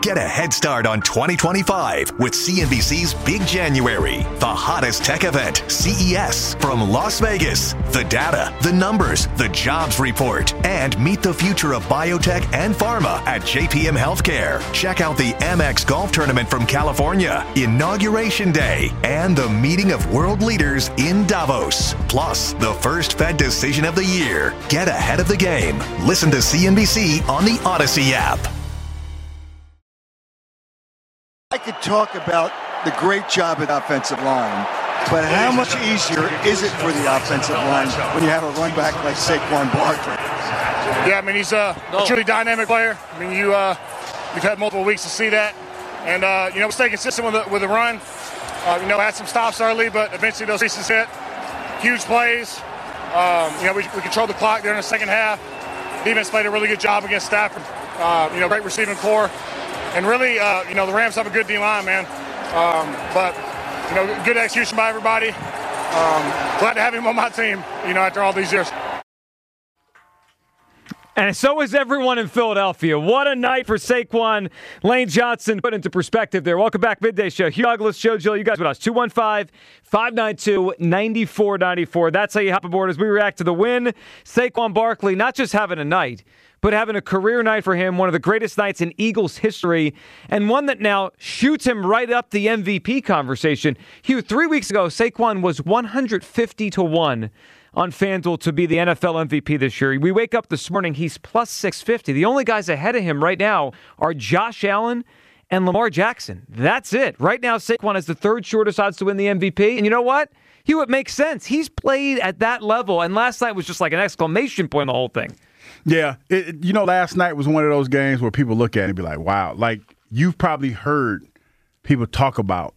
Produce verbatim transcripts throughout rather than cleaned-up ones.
Get a head start on twenty twenty-five with C N B C's Big January, the hottest tech event, C E S, from Las Vegas. The data, the numbers, the jobs report, and meet the future of biotech and pharma at J P M Healthcare. Check out the Amex Golf Tournament from California, Inauguration Day, and the meeting of world leaders in Davos. Plus, the first Fed decision of the year. Get ahead of the game. Listen to C N B C on the Odyssey app. I could talk about the great job at offensive line, but how much easier is it for the offensive line when you have a run back like Saquon Barkley? Yeah, I mean, he's a, a truly dynamic player. I mean, you, uh, you've had multiple weeks to see that. And, uh, you know, stay consistent with the, with the run. Uh, you know, had some stops early, but eventually those pieces hit. Huge plays. Um, you know, we, we controlled the clock during the second half. Defense played a really good job against Stafford. Uh, you know, great receiving core. And really, uh, you know, the Rams have a good D-line, man. Um, but, you know, good execution by everybody. Um, glad to have him on my team, you know, after all these years. And so is everyone in Philadelphia. What a night for Saquon. Lane Johnson put into perspective there. Welcome back, Midday Show. Hugh Douglas, Joe Gill, you guys with us. two one five, five nine two, nine four nine four. That's how you hop aboard as we react to the win. Saquon Barkley not just having a night, but having a career night for him, one of the greatest nights in Eagles history, and one that now shoots him right up the M V P conversation. Hugh, three weeks ago, Saquon was one hundred fifty to one on FanDuel to be the N F L M V P this year. We wake up this morning, he's plus six fifty. The only guys ahead of him right now are Josh Allen and Lamar Jackson. That's it. Right now, Saquon has the third shortest odds to win the M V P. And you know what? Hugh, it makes sense. He's played at that level, and last night was just like an exclamation point on the whole thing. Yeah. It, you know, last night was one of those games where people look at it and be like, wow. Like, you've probably heard people talk about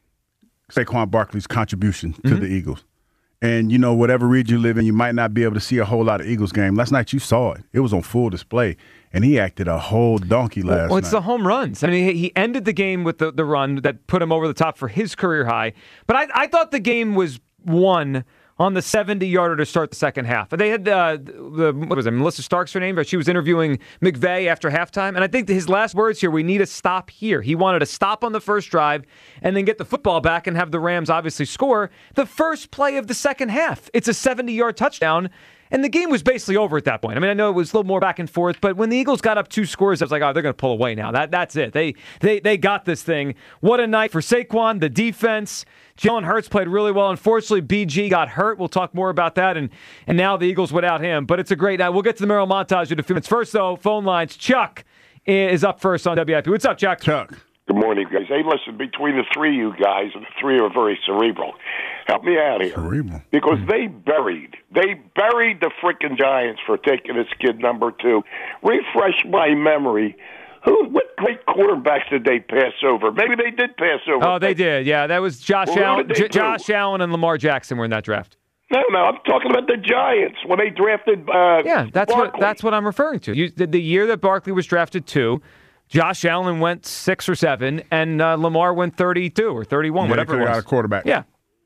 Saquon Barkley's contribution to mm-hmm. the Eagles. And, you know, whatever region you live in, you might not be able to see a whole lot of Eagles game. Last night you saw it. It was on full display. And he acted a whole donkey last night. Well, it's night. the home runs. I mean, he ended the game with the, the run that put him over the top for his career high. But I, I thought the game was won on the seventy-yarder to start the second half. They had uh, the what was it, Melissa Stark's her name, but she was interviewing McVay after halftime, and I think his last words here: "We need a stop here." He wanted to stop on the first drive and then get the football back and have the Rams obviously score the first play of the second half. It's a seventy-yard touchdown. And the game was basically over at that point. I mean, I know it was a little more back and forth, but when the Eagles got up two scores, I was like, oh, they're going to pull away now. That That's it. They they they got this thing. What a night for Saquon, the defense. Jalen Hurts played really well. Unfortunately, B G got hurt. We'll talk more about that. And and now the Eagles without him. But it's a great night. We'll get to the Merrill montage in a few minutes. First, though, phone lines. Chuck is up first on W I P. What's up, Chuck? Chuck. Good morning, guys. Hey, listen, between the three of you guys, and the three are very cerebral, help me out here. Cerebral. Because they buried, they buried the frickin' Giants for taking this kid number two. Refresh my memory. Who? What great quarterbacks did they pass over? Maybe they did pass over. Oh, they did. Yeah, that was Josh well, Allen. J- Josh Allen and Lamar Jackson were in that draft. No, no, I'm talking about the Giants when they drafted. Uh, yeah, that's Barkley. what that's what I'm referring to. You, the, the year that Barkley was drafted two. Josh Allen went six or seven, and uh, Lamar went thirty-two or thirty-one, yeah, whatever it was. Got a quarterback. Yeah.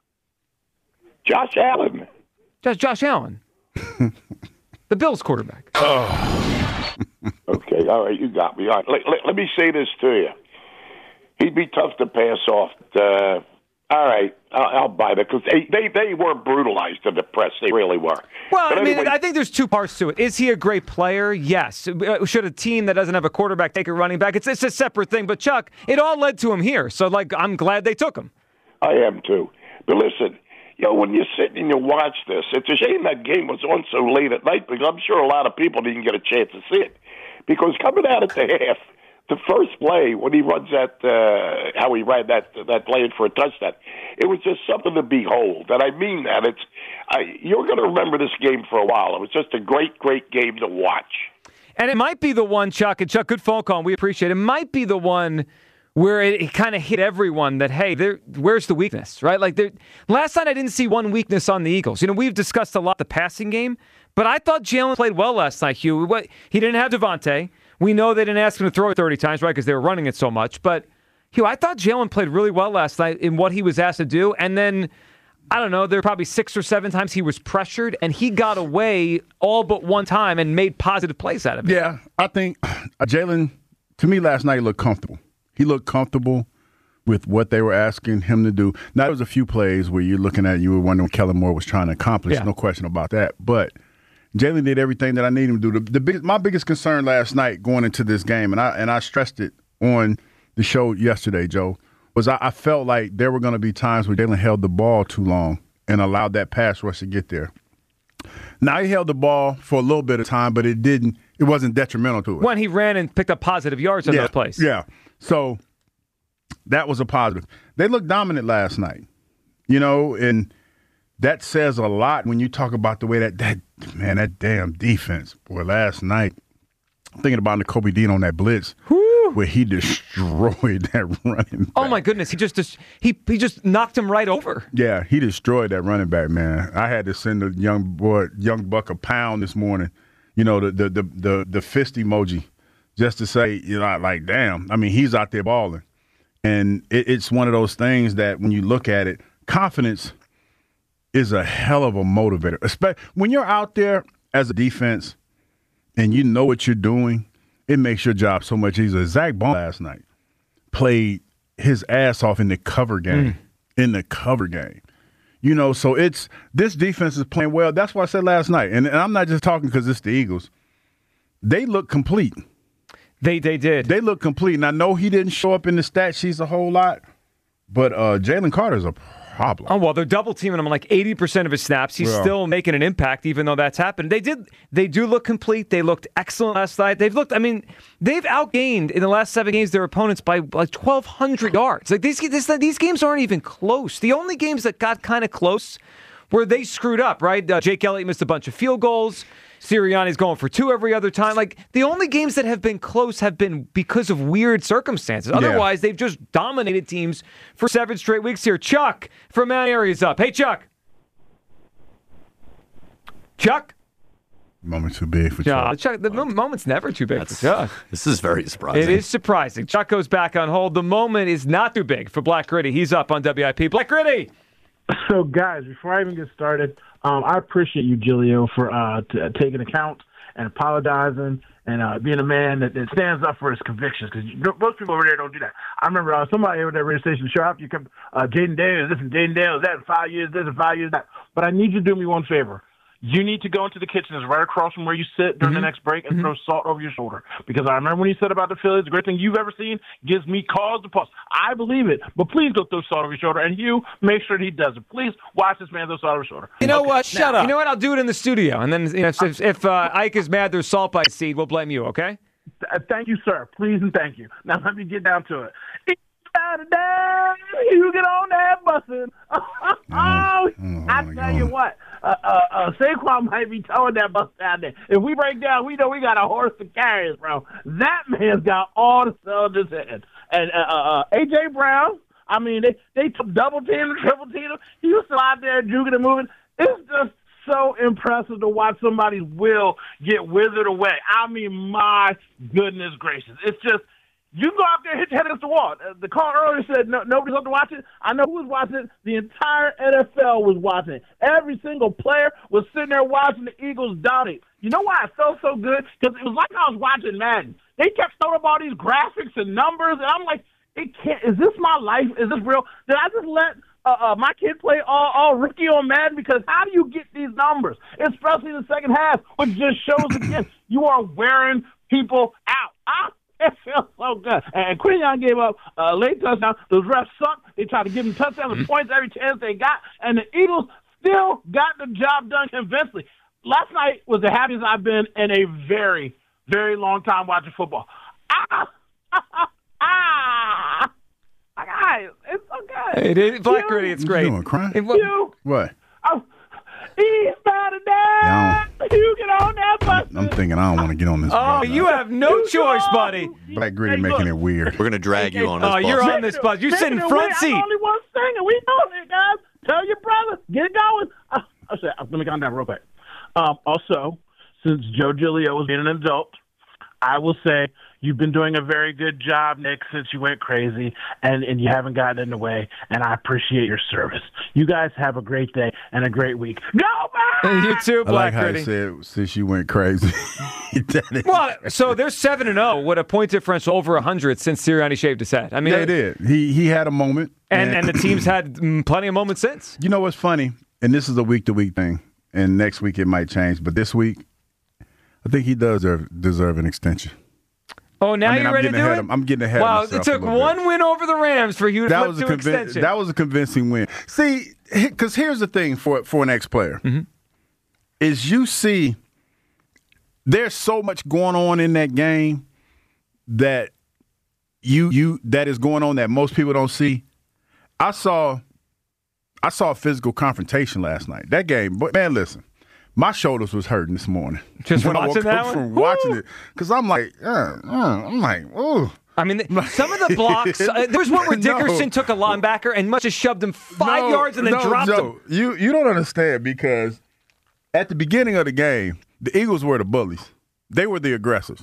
Josh Allen. Just Josh Allen. The Bills quarterback. Oh. Okay, all right, you got me. All right, let, let, let me say this to you. He'd be tough to pass off. Uh, all right, I'll, I'll buy that because they, they, they were brutalized in the press. They really were. Well, but I mean, anyway, I think there's two parts to it. Is he a great player? Yes. Should a team that doesn't have a quarterback take a running back? It's, it's a separate thing. But, Chuck, it all led to him here. So, like, I'm glad they took him. I am, too. But listen, you know, when you sit and you watch this, it's a shame that game was on so late at night because I'm sure a lot of people didn't get a chance to see it. Because coming out at the half, the first play, when he runs that, uh, how he ran that that play in for a touchdown, it was just something to behold. And I mean that. It's I, you're going to remember this game for a while. It was just a great, great game to watch. And it might be the one, Chuck, and Chuck, good phone call, and we appreciate it. It might be the one where it, it kind of hit everyone that, hey, there, where's the weakness, right? Like, there, last night I didn't see one weakness on the Eagles. You know, we've discussed a lot the passing game, but I thought Jalen played well last night, Hugh. What, he didn't have Devontae. We know they didn't ask him to throw it thirty times, right, because they were running it so much. But, Hugh, I thought Jalen played really well last night in what he was asked to do. And then, I don't know, there were probably six or seven times he was pressured, and he got away all but one time and made positive plays out of it. Yeah, I think uh, Jalen to me last night he looked comfortable. He looked comfortable with what they were asking him to do. Now, there was a few plays where you're looking at, you were wondering what Kellen Moore was trying to accomplish. Yeah. No question about that. But Jalen did everything that I needed him to do. The, the big, my biggest concern last night going into this game, and I and I stressed it on the show yesterday, Joe, was I, I felt like there were going to be times where Jalen held the ball too long and allowed that pass rush to get there. Now, he held the ball for a little bit of time, but it didn't. It wasn't detrimental to it. When he ran and picked up positive yards on yeah, those plays. Yeah. So that was a positive. They looked dominant last night, you know, and that says a lot when you talk about the way that, that man, that damn defense, boy, last night, I'm thinking about Nakobe Dean on that blitz. Woo. Where he destroyed that running back. Oh, my goodness. He just, just he he just knocked him right over. Yeah, he destroyed that running back, man. I had to send a young boy, young buck a pound this morning, you know, the the the the, the fist emoji, just to say, you know, like, damn. I mean, he's out there balling. And it, it's one of those things that when you look at it, confidence is a hell of a motivator. Especially when you're out there as a defense and you know what you're doing, it makes your job so much easier. Zach Bond last night played his ass off in the cover game. Mm. In the cover game. You know, so it's this defense is playing well. That's what I said last night. And, and I'm not just talking because it's the Eagles. They look complete. They they did. They look complete. And I know he didn't show up in the stat sheets a whole lot, but uh, Jalen Carter's a problem. Oh, well, they're double teaming him like eighty percent of his snaps. He's well, still making an impact, even though that's happened. They did. They do look complete. They looked excellent last night. They've looked, I mean, they've outgained in the last seven games their opponents by like twelve hundred yards. Like these, this, these games aren't even close. The only games that got kind of close where they screwed up, right? Uh, Jake Elliott missed a bunch of field goals. Sirianni's going for two every other time. Like, the only games that have been close have been because of weird circumstances. Otherwise, yeah. they've just dominated teams for seven straight weeks here. Chuck from Mount Airy's up. Hey, Chuck. Chuck? Moment too big for Chuck. Chuck. Chuck the moment's never too big That's, for Chuck. This is very surprising. It is surprising. Chuck goes back on hold. The moment is not too big for Black Gritty. He's up on W I P. Black Gritty! So, guys, before I even get started, um, I appreciate you, Giglio, for uh, t- taking account and apologizing and uh, being a man that, that stands up for his convictions. Because most people over there don't do that. I remember uh, somebody over there radio station show up. You come, uh, Jaden Daniels, this and Jaden Daniels, that in five years, this and five years, that. But I need you to do me one favor. You need to go into the kitchen. It's right across from where you sit during mm-hmm. the next break and mm-hmm. throw salt over your shoulder. Because I remember when you said about the Phillies, the great thing you've ever seen gives me cause to pause. I believe it, but please go throw salt over your shoulder. And you make sure that he does it. Please watch this man throw salt over his shoulder. You know okay. what? Shut now, up. You know what? I'll do it in the studio. And then you know, if, if uh, Ike is mad there's salt by seed, we'll blame you, okay? Th- thank you, sir. Please and thank you. Now let me get down to it. Saturday, you get on that busing. Oh, oh, I tell you what, uh, uh, uh, Saquon might be towing that bus down there. If we break down, we know we got a horse to carry us, bro. That man's got all the cylinders in. And uh, uh, A J Brown, I mean, they they took double team and triple team. He was still out there juking and moving. It's just so impressive to watch somebody's will get withered away. I mean, my goodness gracious, it's just. You can go out there and hit your head against the wall. Uh, the call earlier said no, nobody's going to watch it. I know who was watching it. The entire N F L was watching it. Every single player was sitting there watching the Eagles dominate. You know why I felt so good? Because it was like I was watching Madden. They kept throwing up all these graphics and numbers, and I'm like, it can't. Is this my life? Is this real? Did I just let uh, uh, my kid play all, all rookie on Madden? Because how do you get these numbers, especially in the second half, which just shows again you are wearing people out. I It feels so good. And Quinion gave up a late touchdown. Those refs suck. They tried to give him touchdowns and points every chance they got. And the Eagles still got the job done convincingly. Last night was the happiest I've been in a very, very long time watching football. Ah! Ah! Guys, it's so good. It is. Black Gritty, it's great. You doing, crying? It, what? You, what? Oh, he's better than you get on that bus. I'm thinking I don't want to get on this. Oh, you now. have no you choice, go. buddy. Black Gritty hey, making it weird. We're going to drag you on this Oh, bus. you're on this bus. You sit in front seat. I'm the only one singing. We know it, guys. Tell your brother. Get it going. Uh, I said, let me calm down real quick. Um, also, since Joe Giglio was being an adult, I will say You've been doing a very good job, Nick, since you went crazy, and, and you haven't gotten in the way, and I appreciate your service. You guys have a great day and a great week. Go back! You too, I like Black how Gritty. he said since you went crazy. That is- Well, so they're seven and zero with a point differential over a hundred since Sirianni shaved his head. I mean, they did. He he had a moment, and and the team's had mm, plenty of moments since. You know what's funny? And this is a week to week thing. And next week it might change, but this week, I think he does deserve, deserve an extension. Oh, now I mean, you're I'm ready to getting do ahead it? of- I'm getting ahead of Wow, myself it took a little one bit. win over the Rams for you to That flip was a to convin- extension. that was a convincing win. See, because here's the thing for for an ex player Mm-hmm. is you see there's so much going on in that game that you you that is going on that most people don't see. I saw I saw a physical confrontation last night. That game, but man, listen, my shoulders was hurting this morning. Just when I watching woke that up one? from watching Woo! it, because I'm like, uh, uh, I'm like, ooh. I mean, some of the blocks. Uh, there was one where No. Dickerson took a linebacker and must have shoved him five No, yards and then no, dropped Joe, him. You you don't understand because at the beginning of the game, the Eagles were the bullies. They were the aggressors.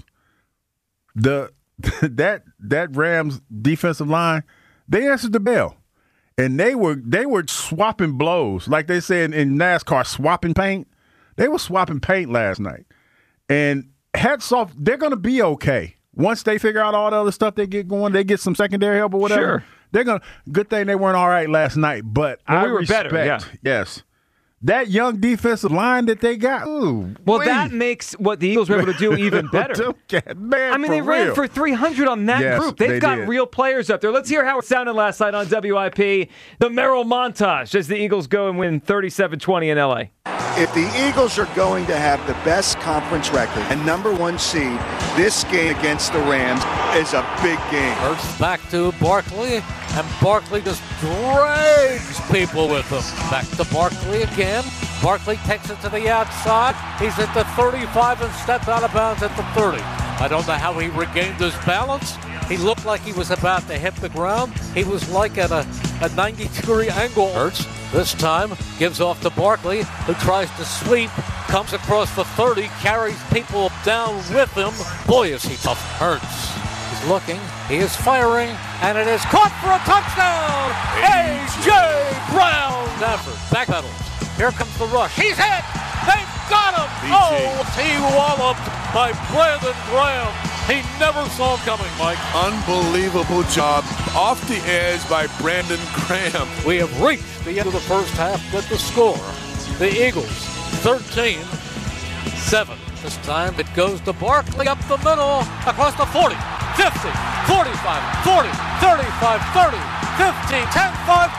The that that Rams defensive line, they answered the bell. And they were they were swapping blows, like they said in NASCAR, swapping paint. They were swapping paint last night. And hats off, they're going to be okay. Once they figure out all the other stuff they get going, they get some secondary help or whatever. Sure. They're going to good thing they weren't all right last night, but Well, I we were respect, better, yeah. yes. That young defensive line that they got. Ooh, Well, wee. that makes what the Eagles were able to do even better. Man, I mean, for they ran real. for three hundred on that Yes, group. They've they got did. real players up there. Let's hear how it sounded last night on W I P. The Merrill montage as the Eagles go and win thirty-seven twenty in L A. If the Eagles are going to have the best conference record and number one seed, this game against the Rams is a big game. Hurts back to Barkley, and Barkley just drags people with him. Back to Barkley again. Barkley takes it to the outside. He's at the thirty-five and steps out of bounds at the thirty. I don't know how he regained his balance. He looked like he was about to hit the ground. He was like at a, a ninety degree angle. Hurts this time gives off to Barkley, who tries to sweep, comes across the thirty, carries people down with him. Boy, is he tough. Hurts. He's looking, he is firing, and it is caught for a touchdown! A J. Brown! Stafford backpedals. Here comes the rush. He's hit! They've got him! B G. Oh, he walloped by Brandon Graham. He never saw him coming, Mike. Unbelievable job off the edge by Brandon Graham. We have reached the end of the first half with the score. The Eagles, thirteen seven. This time it goes to Barkley up the middle, across the forty, fifty, forty-five, forty, thirty-five, thirty, fifteen, ten, five.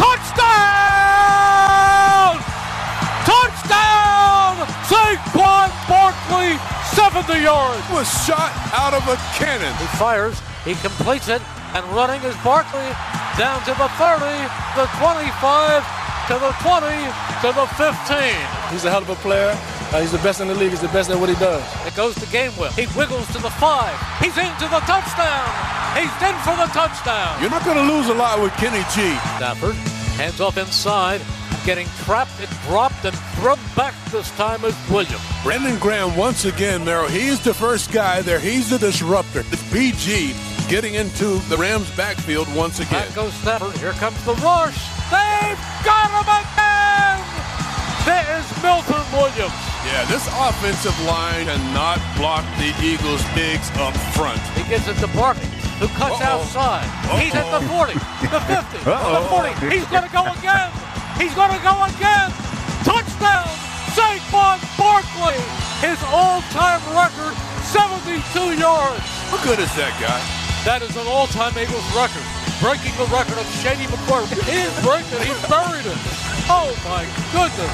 Touchdown! Touchdown! Saquon Barkley, seventy yards. Was shot out of a cannon. He fires, he completes it, and running is Barkley down to the thirty, the twenty-five, to the twenty, to the fifteen. He's a hell of a player. Uh, he's the best in the league. He's the best at what he does. It goes to Gainwell. He wiggles to the five. He's into the touchdown. He's in for the touchdown. You're not going to lose a lot with Kenny G. Stafford hands off inside, getting trapped and dropped and thrown back this time is Williams. Brandon Graham once again, Merrill. He's the first guy there. He's the disruptor. It's B G getting into the Rams' backfield once again. Back goes Stafford. Here comes the rush. They've got him again. There is Milton Williams. Yeah, this offensive line cannot block the Eagles' bigs up front. He gives it to Barkley, who cuts Uh-oh. outside. Uh-oh. He's at the forty, the fifty, Uh-oh. the forty. He's going to go again. He's going to go again. Touchdown, Saquon Barkley. His all-time record, seventy-two yards. How good is that guy? That is an all-time Eagles record. Breaking the record of Shady McCoy. He didn't break it, he buried it. Oh my goodness.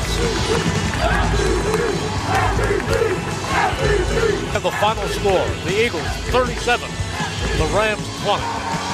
And the final score, the Eagles thirty-seven, the Rams twenty.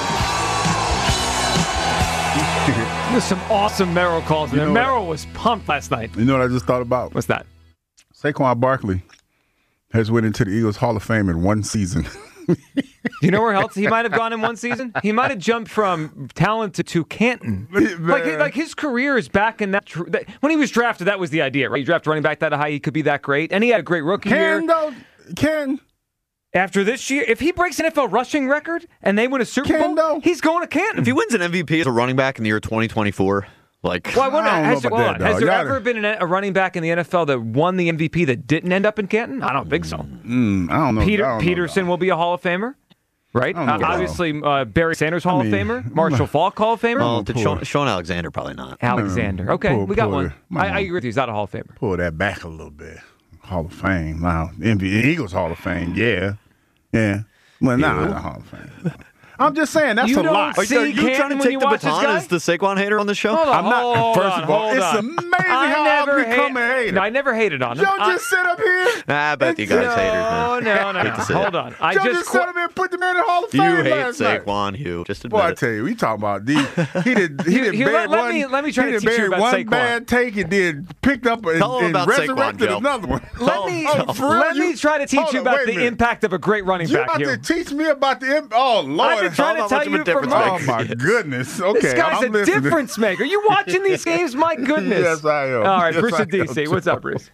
There's some awesome Merrill calls in You there. know what? Merrill was pumped last night. You know what I just thought about? What's that? Saquon Barkley has went into the Eagles Hall of Fame in one season. Do you know where else he might have gone in one season? He might have jumped from talented to Canton. Like, like his career is back in that, tr- that. When he was drafted, that was the idea, right? You draft running back that high, he could be that great. And he had a great rookie year. Can though? Can After this year, if he breaks an N F L rushing record and they win a Super Can, Bowl, though? he's going to Canton. If he wins an M V P as a running back in the year twenty twenty-four, like Well, I wonder, I don't has, know about hold that, on. has dog. there Y'all- ever been an, a running back in the N F L that won the M V P that didn't end up in Canton? I don't think so. Mm, I don't know. Peter I don't know, Peterson dog. will be a Hall of Famer, right? I don't know, Uh, dog. obviously, uh, Barry Sanders Hall I mean, of Famer, Marshall Falk Hall of Famer. well, did poor. Sean, Sean Alexander probably not. Alexander. Okay, Poor- we got poor- one. my I, I mom. agree with you. He's not a Hall of Famer. Pull that back a little bit. Hall of Fame. Wow. N B A Eagles Hall of Fame. Yeah. Yeah. Well, nah, not Hall of Fame. I'm just saying, that's You a don't lot. see Are you Canton trying to when take you the watch this baton guy? as the Saquon hater on the show? Hold on, I'm not. hold First on, of all, hold it's on. amazing I how never I've become hate- a hater. No, I never hated on him. Joe I- just sit up here. Nah, I bet you guys no, haters, man. no, no, Hate no. to say Hold it. on. I Joe just just qu- sit up here and put the man in the Hall of Fame You hate last night. Saquon, Hugh. Just admit Boy, I it. tell you, we talking about the he did he Hugh, did Hugh, bad let- let one. me- let me try he to did teach you bad about one Saquon. bad take and then picked up and, Tell him and about Saquon, resurrected Joe. another one. Let me Oh, for real? let me You- try to teach hold you on, about wait a the minute. impact of a great running You back. about Hugh. to teach me about the imp- oh Lord? I've been trying to How tell much of a you for difference months. Oh my goodness. Okay, This guy's I'm a listening. difference maker. You watching these games? My goodness. Yes, I am. All right, Yes, Bruce I at D C. am, What's up, Joe. Bruce?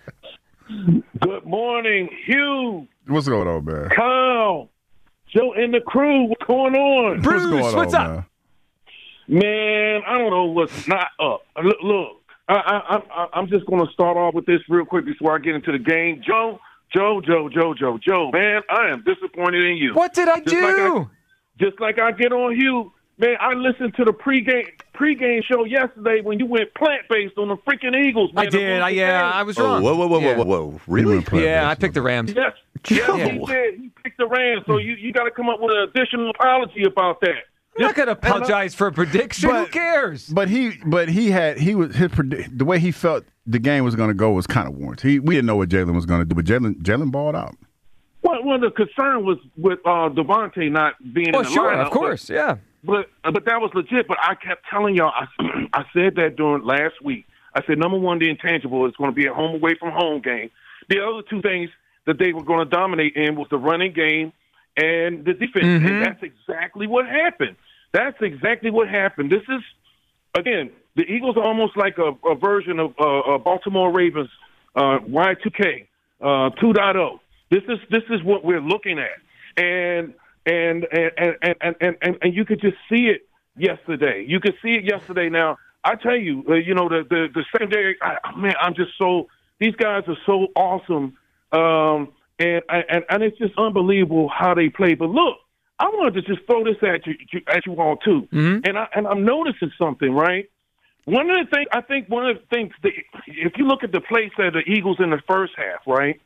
Good morning, Hugh, What's going on, man? Kyle, Joe, and the crew. What's going on? Bruce, What's going what's on, up? man? Man, I don't know what's not up. Look, look I, I, I, I'm just going to start off with this real quick before I get into the game. Joe, Joe, Joe, Joe, Joe, Joe, man, I am disappointed in you. What did I Just like do? I- Just like I get on Hugh, man, I listened to the pregame pregame show yesterday when you went plant-based on the freaking Eagles. Man, I did. I, yeah, I was Oh, wrong. whoa, whoa, whoa, Yeah. whoa, whoa, whoa. Really? Yeah, I picked the Rams. Yes, yes, Joe. he did. He picked the Rams, so you, you got to come up with an additional apology about that. I'm not going to apologize for a prediction. Who But- cares? But he, but he had he was his predi- the way he felt the game was going to go was kind of warranted. He, we didn't know what Jalen was going to do, but Jalen Jalen balled out. Well, well, the concern was with uh, Devontae not being Oh, in the sure, lineup. of course, yeah. But but that was legit. But I kept telling y'all, I, I said that during last week. I said, number one, the intangible is going to be a home away from home game. The other two things that they were going to dominate in was the running game and the defense. Mm-hmm. And that's exactly what happened. That's exactly what happened. This is, again, the Eagles are almost like a, a version of uh, uh, Baltimore Ravens uh, Y two K uh, two point oh. This is this is what we're looking at, and and and and and and, and, and you could just see it yesterday. You could see it yesterday. Now I tell you, uh, you know the the, the secondary. I, man, I'm just so these guys are so awesome, um, and and and it's just unbelievable how they play. But look, I wanted to just throw this at you at you all too, Mm-hmm. and I and I'm noticing something, right? One of the things I think one of the things that if you look at the plays of the Eagles in the first half, right?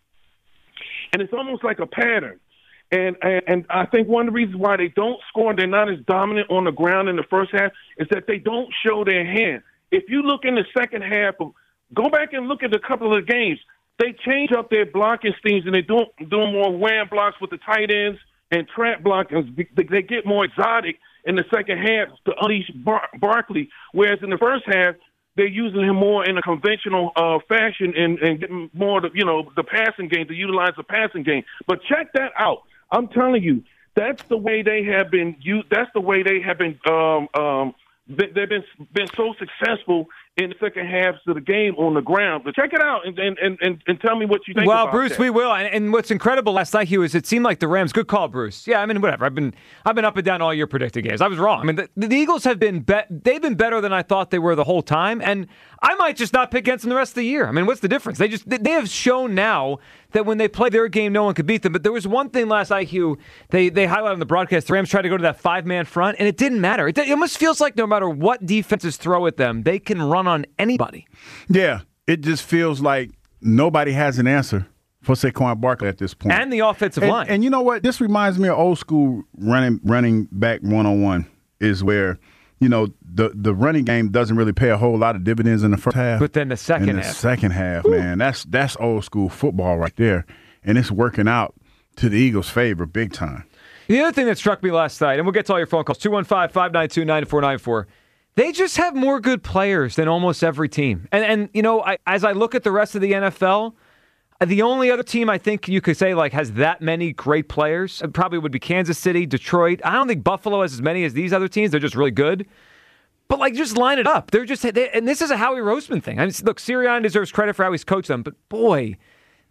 And it's almost like a pattern. And, and and I think one of the reasons why they don't score and they're not as dominant on the ground in the first half is that they don't show their hand. If you look in the second half, of, go back and look at a couple of the games. They change up their blocking schemes and they do doing more wham blocks with the tight ends and trap blockers. They, they get more exotic in the second half to unleash Bar- Barkley, whereas in the first half, they're using him more in a conventional uh, fashion and, and getting more of the, you know, the passing game to utilize the passing game. But check that out. I'm telling you, that's the way they have been used. That's the way they have been. Um, um, they've been been so successful in the second halves of the game on the ground. But check it out and and, and, and tell me what you think. Well, about Bruce, that. we will. And, and what's incredible last night, Hugh, is it seemed like the Rams. Good call, Bruce. Yeah, I mean, whatever. I've been I've been up and down all year predicting games. I was wrong. I mean, the, the Eagles have been be- they've been better than I thought they were the whole time, and I might just not pick against them the rest of the year. I mean, what's the difference? They just they have shown now that when they play their game, no one could beat them. But there was one thing last night, Hugh, they they highlighted on the broadcast. The Rams tried to go to that five man front, and it didn't matter. It, it almost feels like no matter what defenses throw at them, they can run on anybody. Yeah, it just feels like nobody has an answer for Saquon Barkley at this point. And the offensive and, line. And you know what? This reminds me of old school running running back one on one is where, you know, the, the running game doesn't really pay a whole lot of dividends in the first half. But then the second in the half. second half, man, that's that's old school football right there. And it's working out to the Eagles' favor big time. The other thing that struck me last night, and we'll get to all your phone calls, two one five, five nine two, nine four nine four. They just have more good players than almost every team. And, and you know, I, as I look at the rest of the N F L, the only other team I think you could say like has that many great players probably would be Kansas City, Detroit. I don't think Buffalo has as many as these other teams. They're just really good. But, like, just line it up. They're just they, – and this is a Howie Roseman thing. I mean, look, Sirianni deserves credit for how he's coached them. But, boy,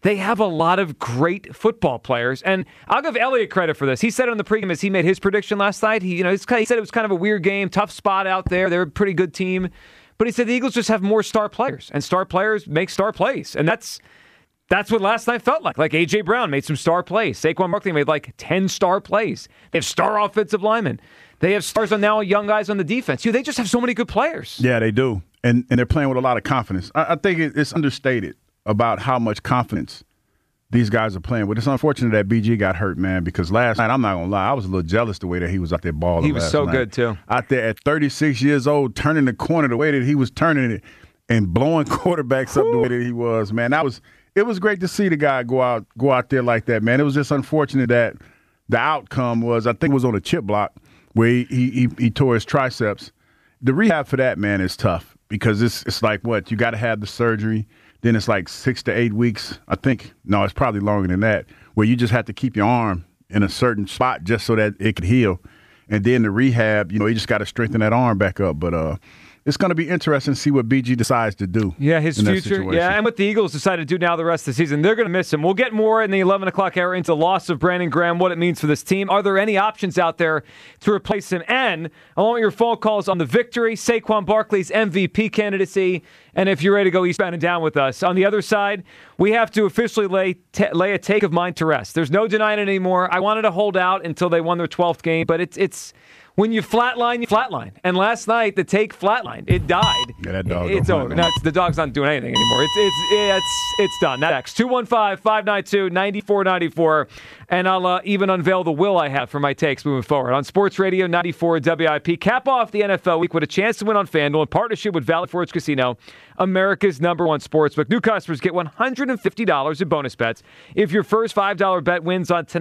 They have a lot of great football players, and I'll give Elliott credit for this. He said on the pregame as he made his prediction last night. He, you know, he said it was kind of a weird game, tough spot out there. They're a pretty good team, but he said the Eagles just have more star players, and star players make star plays, and that's that's what last night felt like. Like A J. Brown made some star plays. Saquon Barkley made like ten star plays. They have star offensive linemen. They have stars on now, young guys on the defense. You know, they just have so many good players. Yeah, they do, and and they're playing with a lot of confidence. I, I think it, it's understated about how much confidence these guys are playing with. It's unfortunate that B G got hurt, man, because last night, I'm not going to lie, I was a little jealous the way that he was out there balling. He was last so night. good, too. Out there at thirty-six years old, turning the corner the way that he was turning it and blowing quarterbacks up the way that he was, man. That was it was great to see the guy go out go out there like that, man. It was just unfortunate that the outcome was, I think it was on a chip block where he he, he, he tore his triceps. The rehab for that, man, is tough because it's it's like, what, you got to have the surgery. Then it's like six to eight weeks. I think, no, it's probably longer than that, where you just have to keep your arm in a certain spot just so that it can heal. And then the rehab, you know, you just got to strengthen that arm back up. But uh, it's going to be interesting to see what B G decides to do. Yeah, his future. Yeah, and what the Eagles decide to do now the rest of the season. They're going to miss him. We'll get more in the eleven o'clock hour into the loss of Brandon Graham, what it means for this team. Are there any options out there to replace him? And along with your phone calls on the victory, Saquon Barkley's M V P candidacy, and if you're ready to go eastbound and down with us. On the other side, we have to officially lay t- lay a take of mine to rest. There's no denying it anymore. I wanted to hold out until they won their twelfth game, but it's it's when you flatline, you flatline. And last night, the take flatlined. It died. Yeah, that dog it's over. No, it's, the dog's not doing anything anymore. It's it's it's it's done. That's two one five, five nine two, nine four nine four. And I'll uh, even unveil the will I have for my takes moving forward. On Sports Radio ninety-four W I P, cap off the N F L week with a chance to win on FanDuel in partnership with Valley Forge Casino, America's number one sportsbook. New customers get one hundred fifty dollars in bonus bets if your first five dollar bet wins on tonight.